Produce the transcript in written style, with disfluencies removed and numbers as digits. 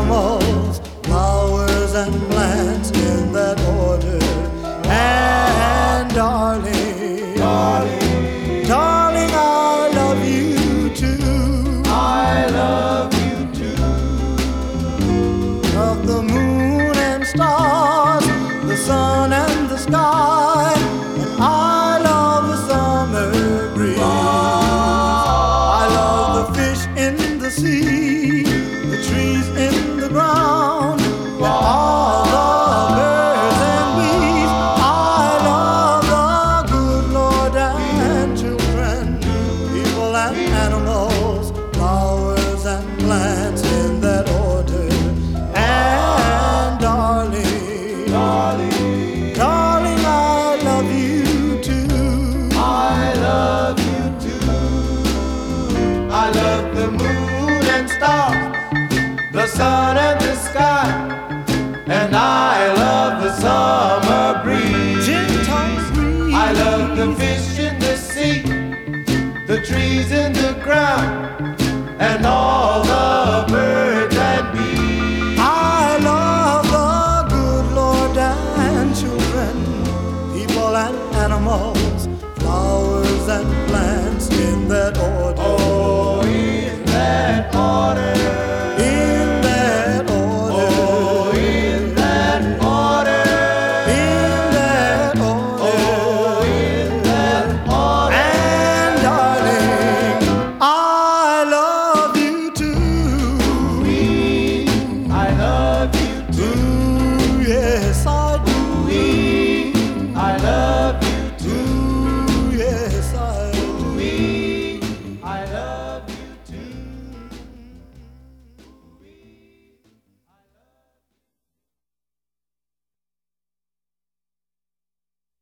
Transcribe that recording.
animals, flowers and plants in that order. And darling, darling, I love you too. I love you too. Of the moon and stars, the sun and the sky, and I love the summer breeze. I love the fish in the sea, the trees in the ground, and all the birds and bees. I love the good Lord and children, people and animals, flowers and plants in that order. And darling, darling, I love you too. I love you too. I love the moon and stars, the sun and the sky, and I love the summer breeze. Gentle breeze. I love the fish in the sea, the trees in